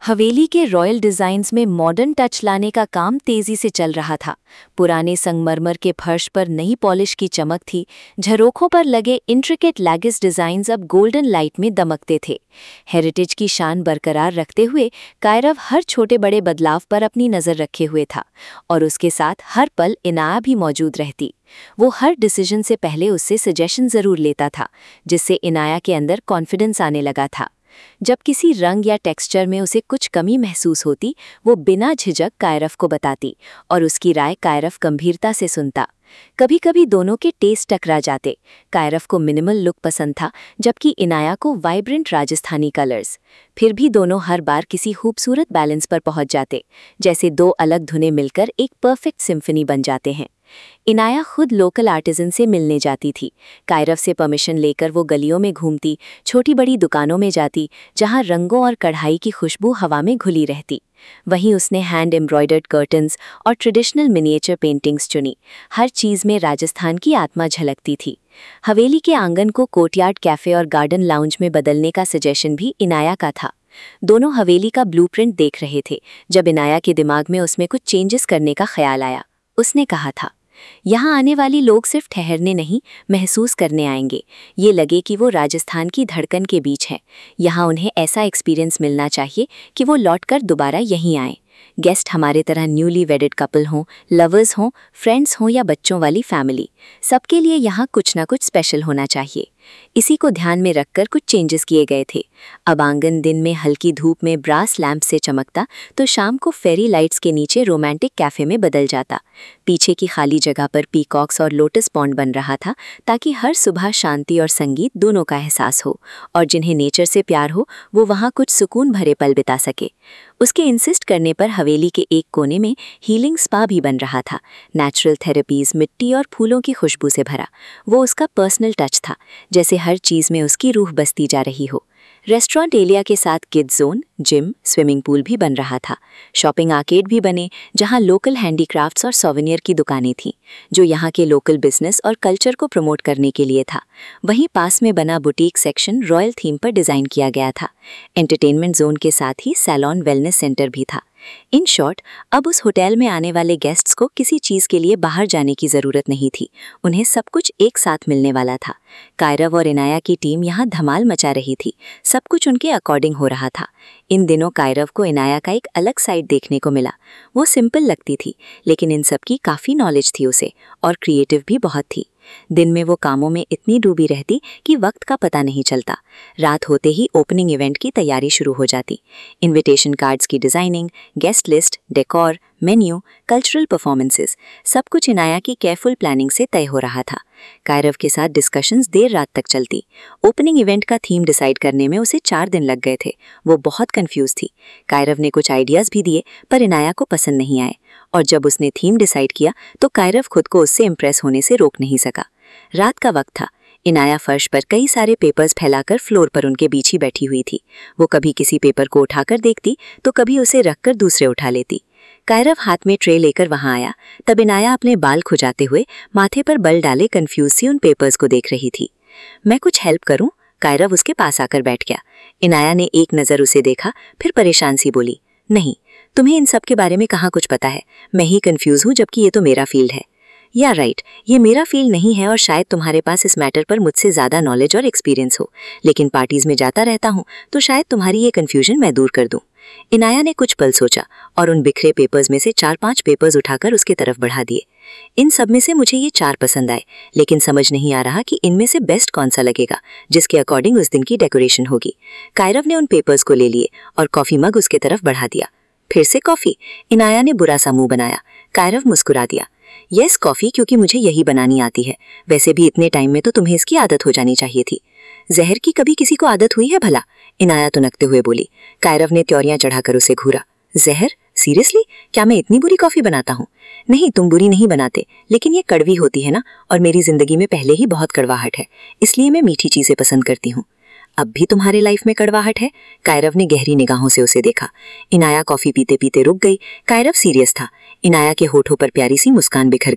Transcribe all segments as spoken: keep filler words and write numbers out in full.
हवेली के royal designs में modern touch लाने का काम तेजी से चल रहा था। पुराने संगमरमर के फर्श पर नई पॉलिश की चमक थी। झरोखों पर लगे इंट्रिकेट लैगिस डिजाइन्स अब गोल्डन लाइट में दमकते थे। हेरिटेज की शान बरकरार रखते हुए कायरव हर छोटे बड़े बदलाव पर अपनी नज़र रखे हुए था और उसके साथ हर पल इनाया भी मौजूद रहती। वो हर डिसीजन से पहले उससे सजेशन ज़रूर लेता था, जिससे इनाया के अंदर कॉन्फिडेंस आने लगा था। जब किसी रंग या टेक्सचर में उसे कुछ कमी महसूस होती, वो बिना झिझक कायरव को बताती और उसकी राय कायरव गंभीरता से सुनता। कभी कभी दोनों के टेस्ट टकरा जाते। कायरव को मिनिमल लुक पसंद था, जबकि इनाया को वाइब्रेंट राजस्थानी कलर्स। फिर भी दोनों हर बार किसी खूबसूरत बैलेंस पर पहुंच जाते, जैसे दो अलग धुनें मिलकर एक परफेक्ट सिम्फनी बन जाते हैं। इनाया खुद लोकल आर्टिजन से मिलने जाती थी। कायरव से परमिशन लेकर वो गलियों में घूमती, छोटी बड़ी दुकानों में जाती, जहां रंगों और कढ़ाई की खुशबू हवा में घुली रहती। वहीं उसने हैंड एम्ब्रॉयडर्ड कर्टन्स और ट्रेडिशनल मिनिएचर पेंटिंग्स चुनी। हर चीज़ में राजस्थान की आत्मा झलकती थी। हवेली के आंगन को कोर्टयार्ड कैफे और गार्डन लाउंज में बदलने का सजेशन भी इनाया का था। दोनों हवेली का ब्लूप्रिंट देख रहे थे जब इनाया के दिमाग में उसमें कुछ चेंजेस करने का ख्याल आया। उसने कहा था, यहाँ आने वाली लोग सिर्फ ठहरने नहीं, महसूस करने आएंगे। ये लगे कि वो राजस्थान की धड़कन के बीच हैं। यहाँ उन्हें ऐसा एक्सपीरियंस मिलना चाहिए कि वो लौटकर दोबारा यहीं आएं। गेस्ट हमारे तरह न्यूली वेडेड कपल हों, लवर्स हों, फ्रेंड्स हों या बच्चों वाली फैमिली, सबके लिए यहाँ कुछ ना कुछ स्पेशल होना चाहिए। इसी को ध्यान में रखकर कुछ चेंजेस किए गए थे। अब आंगन दिन में हल्की धूप में ब्रास लैंप से चमकता, तो शाम को फेरी लाइट्स के नीचे रोमांटिक कैफे में बदल जाता। पीछे की खाली जगह पर पीकॉक्स और लोटस पॉन्ड बन रहा था, ताकि हर सुबह शांति और संगीत दोनों का एहसास हो, और जिन्हें नेचर से प्यार हो वो वहाँ कुछ सुकून भरे पल बिता सके। उसके इंसिस्ट करने पर हवेली के एक कोने में हीलिंग स्पा भी बन रहा था। नेचुरल थेरेपीज, मिट्टी और फूलों की खुशबू से भरा। वो उसका पर्सनल टच था, जैसे हर चीज़ में उसकी रूह बसती जा रही हो। रेस्टोरेंट एरिया के साथ kids zone, gym, swimming pool भी बन रहा था। शॉपिंग आर्केड भी बने, जहां लोकल हैंडीक्राफ्ट्स और सोवेनियर की दुकानें थीं, जो यहाँ के लोकल बिजनेस और कल्चर को प्रमोट करने के लिए था। वहीं पास में बना बुटीक सेक्शन रॉयल थीम पर डिज़ाइन किया गया था। एंटरटेनमेंट जोन के साथ ही सैलॉन, वेलनेस सेंटर भी था। इन शॉर्ट, अब उस होटल में आने वाले गेस्ट्स को किसी चीज़ के लिए बाहर जाने की ज़रूरत नहीं थी। उन्हें सब कुछ एक साथ मिलने वाला था। कायरव और इनाया की टीम यहाँ धमाल मचा रही थी। सब कुछ उनके अकॉर्डिंग हो रहा था। इन दिनों कायरव को इनाया का एक अलग साइड देखने को मिला। वो सिंपल लगती थी, लेकिन इन सब की काफ़ी नॉलेज थी उसे, और क्रिएटिव भी बहुत थी। दिन में वो कामों में इतनी डूबी रहती कि वक्त का पता नहीं चलता। रात होते ही ओपनिंग इवेंट की तैयारी शुरू हो जाती। इनविटेशन कार्ड्स की designing, guest list, decor, menu, cultural performances, सब कुछ इनाया की केयरफुल प्लानिंग से तय हो रहा था। कायरव के साथ डिस्कशंस देर रात तक चलती। ओपनिंग इवेंट का थीम डिसाइड करने में उसे चार दिन लग गए थे। वो बहुत कंफ्यूज थी। कायरव ने कुछ आइडियाज़ भी दिए, पर इनाया को पसंद नहीं आए, और जब उसने थीम डिसाइड किया तो कायरव खुद को उससे इम्प्रेस होने से रोक नहीं सका। रात का वक्त था। इनाया फर्श पर कई सारे पेपर्स फैलाकर फ्लोर पर उनके बीच ही बैठी हुई थी। वो कभी किसी पेपर को उठाकर देखती, तो कभी उसे रखकर दूसरे उठा लेती। कायरव हाथ में ट्रे लेकर वहां आया, तब इनाया अपने बाल खुजाते हुए माथे पर बल डाले कंफ्यूज सी उन पेपर्स को देख रही थी। मैं कुछ हेल्प करूं? कायरव उसके पास आकर बैठ गया। इनाया ने एक नज़र उसे देखा, फिर परेशान सी बोली, नहीं, तुम्हें इन सब के बारे में कहाँ कुछ पता है। मैं ही कंफ्यूज हूँ, जबकि ये तो मेरा फील्ड है। या राइट, ये मेरा फील्ड नहीं है, और शायद तुम्हारे पास इस मैटर पर मुझसे ज़्यादा नॉलेज और एक्सपीरियंस हो, लेकिन पार्टीज में जाता रहता हूँ, तो शायद तुम्हारी ये कन्फ्यूजन मैं दूर कर दूँ। इनाया ने कुछ पल सोचा और उन बिखरे पेपर्स में से चार पांच पेपर्स उठाकर उसके तरफ बढ़ा दिए। इन सब में से मुझे ये चार पसंद आए, लेकिन समझ नहीं आ रहा कि इनमें से बेस्ट कौन सा लगेगा, जिसके अकॉर्डिंग उस दिन की डेकोरेशन होगी। कायरव ने उन पेपर्स को ले लिए और कॉफ़ी मग उसके तरफ बढ़ा दिया। फिर से कॉफ़ी? इनाया ने बुरा सा मुंह बनाया। कायरव मुस्कुरा दिया। यस, कॉफ़ी, क्योंकि मुझे यही बनानी आती है। वैसे भी इतने टाइम में तो तुम्हें इसकी आदत हो जानी चाहिए थी। जहर की कभी किसी को आदत हुई है भला? इनाया तुनकते हुए बोली। कायरव ने त्योरियां चढ़ाकर उसे घूरा। जहर? सीरियसली? क्या मैं इतनी बुरी कॉफ़ी बनाता हूँ? नहीं, तुम बुरी नहीं बनाते, लेकिन ये कड़वी होती है ना, और मेरी जिंदगी में पहले ही बहुत कड़वाहट है, इसलिए मैं मीठी चीज़ें पसंद करती हूँ। अब भी तुम्हारे लाइफ में कड़वाहट है? कायरव ने गहरी निगाहों से उसे देखा। इनाया कॉफ़ी पीते पीते रुक गई। कायरव सीरियस था। इनाया के होठों पर प्यारी सी मुस्कान बिखर गई।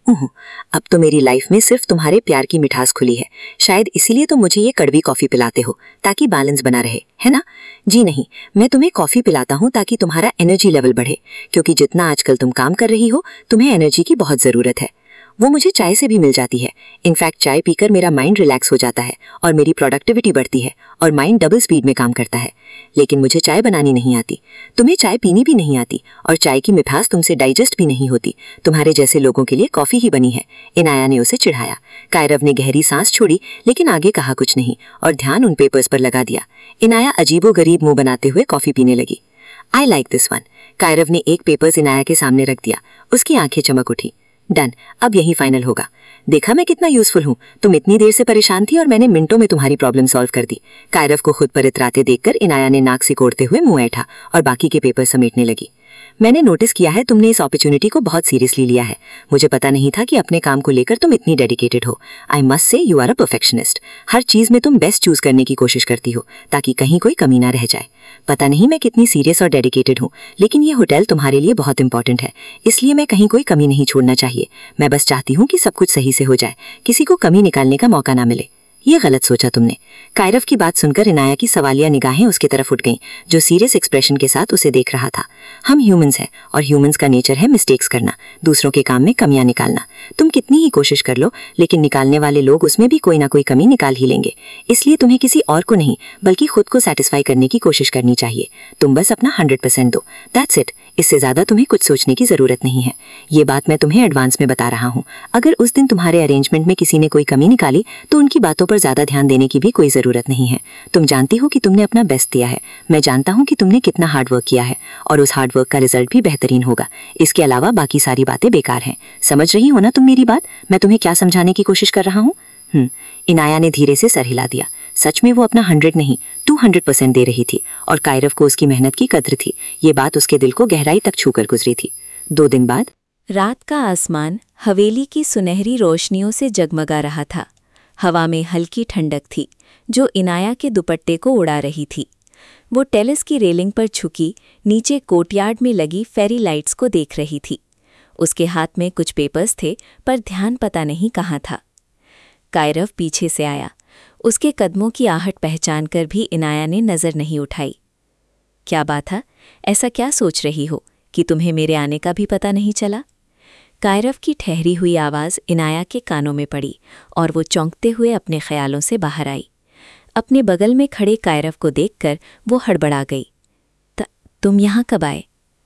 हूँ, अब तो मेरी लाइफ में सिर्फ तुम्हारे प्यार की मिठास खुली है। शायद इसीलिए तो मुझे ये कड़वी कॉफी पिलाते हो, ताकि बैलेंस बना रहे, है ना? जी नहीं, मैं तुम्हें कॉफी पिलाता हूँ ताकि तुम्हारा एनर्जी लेवल बढ़े, क्योंकि जितना आजकल तुम काम कर रही हो, तुम्हें एनर्जी की बहुत जरूरत है। वो मुझे चाय से भी मिल जाती है। इनफैक्ट चाय पीकर मेरा माइंड रिलैक्स हो जाता है और मेरी प्रोडक्टिविटी बढ़ती है और माइंड डबल स्पीड में काम करता है। लेकिन मुझे चाय बनानी नहीं आती, तुम्हें चाय पीनी भी नहीं आती और चाय की मिठास तुमसे डाइजेस्ट भी नहीं होती। तुम्हारे जैसे लोगों के लिए कॉफी ही बनी है। इनाया ने उसे चिढ़ाया। कायरव ने गहरी सांस छोड़ी, लेकिन आगे कहा कुछ नहीं और ध्यान उन पेपर्स पर लगा दिया। इनाया अजीबोगरीब मुंह बनाते हुए कॉफी पीने लगी। I like this one. Kairav ने एक पेपर्स इनाया के सामने रख दिया। उसकी आंखें चमक उठी। डन, अब यही फाइनल होगा। देखा मैं कितना यूजफुल हूँ। तुम इतनी देर से परेशान थी और मैंने मिनटों में तुम्हारी प्रॉब्लम सॉल्व कर दी। कायरव को खुद पर इतराते देखकर इनाया ने नाक सिकोड़ते हुए मुंह ऐठा और बाकी के पेपर समेटने लगी। मैंने नोटिस किया है तुमने इस अपॉर्चुनिटी को बहुत सीरियसली लिया है। मुझे पता नहीं था कि अपने काम को लेकर तुम इतनी डेडिकेटेड हो। I must say you are a perfectionist. हर चीज में तुम बेस्ट चूज करने की कोशिश करती हो ताकि कहीं कोई कमी ना रह जाए। पता नहीं मैं कितनी सीरियस और डेडिकेटेड हूँ, लेकिन ये होटल तुम्हारे लिए बहुत इंपॉर्टेंट है, इसलिए मैं कहीं कोई कमी नहीं छोड़ना चाहिए। मैं बस चाहती हूँ कि सब कुछ सही से हो जाए, किसी को कमी निकालने का मौका ना मिले। ये गलत सोचा तुमने। कायरव की बात सुनकर इनाया की सवालिया निगाहें उसकी तरफ उठ गईं, जो सीरियस एक्सप्रेशन के साथ उसे देख रहा था। हम ह्यूमंस हैं और ह्यूमंस का नेचर है मिस्टेक्स करना, दूसरों के काम में कमियां निकालना। तुम कितनी ही कोशिश कर लो, लेकिन निकालने वाले लोग उसमें भी कोई ना कोई कमी निकाल ही लेंगे। इसलिए तुम्हें किसी और को नहीं, बल्कि खुद को सेटिस्फाई करने की कोशिश करनी चाहिए। तुम बस अपना हंड्रेड परसेंट दो, दैट्स इट। इससे ज्यादा तुम्हें कुछ सोचने की जरूरत नहीं है। ये बात मैं तुम्हें एडवांस में बता रहा हूँ। अगर उस दिन तुम्हारे अरेंजमेंट में किसी ने कोई कमी निकाली तो उनकी बातों पर ज्यादा ध्यान देने की भी कोई जरूरत नहीं है। तुम जानती हो कि तुमने अपना बेस्ट दिया है। मैं जानता हूँ कि तुमने कितना हार्ड वर्क किया है और उस हार्ड वर्क का रिजल्ट भी बेहतरीन होगा। इसके अलावा बाकी सारी बातें बेकार हैं। समझ रही हो ना तुम मेरी बात? मैं तुम्हें क्या समझाने की कोशिश कर रहा हूँ? हम्म इनाया ने धीरे से सर हिला दिया। सच में वो अपना हंड्रेड नहीं टू हंड्रेड परसेंट दे रही थी और कायरव को उसकी मेहनत की कद्र थी। ये बात उसके दिल को गहराई तक छूकर गुजरी थी। दो दिन बाद रात का आसमान हवेली की सुनहरी रोशनियों से जगमगा रहा था। हवा में हल्की ठंडक थी जो इनाया के दुपट्टे को उड़ा रही थी। वो टेरेस की रेलिंग पर झुकी नीचे कोर्टयार्ड में लगी फेरी लाइट्स को देख रही थी। उसके हाथ में कुछ पेपर्स थे, पर ध्यान पता नहीं कहाँ था। कायरव पीछे से आया। उसके कदमों की आहट पहचान कर भी इनाया ने नज़र नहीं उठाई। क्या बात है? ऐसा क्या सोच रही हो कि तुम्हें मेरे आने का भी पता नहीं चला? कायरव की ठहरी हुई आवाज़ इनाया के कानों में पड़ी और वो चौंकते हुए अपने ख्यालों से बाहर आई। अपने बगल में खड़े कायरव को देखकर वो हड़बड़ा गई। त, तुम यहाँ कब आए?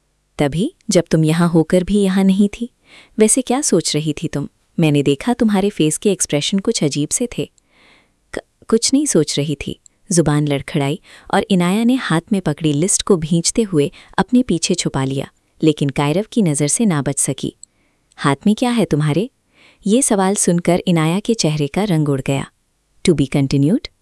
तभी जब तुम यहाँ होकर भी यहाँ नहीं थी। वैसे क्या सोच रही थी तुम? मैंने देखा तुम्हारे फेस के एक्सप्रेशन कुछ अजीब से थे। कुछ नहीं सोच रही थी, जुबान लड़खड़ाई और इनाया ने हाथ में पकड़ी लिस्ट को भींचते हुए अपने पीछे छुपा लिया, लेकिन कायरव की नज़र से ना बच सकी। हाथ में क्या है तुम्हारे? ये सवाल सुनकर इनाया के चेहरे का रंग उड़ गया। To be continued.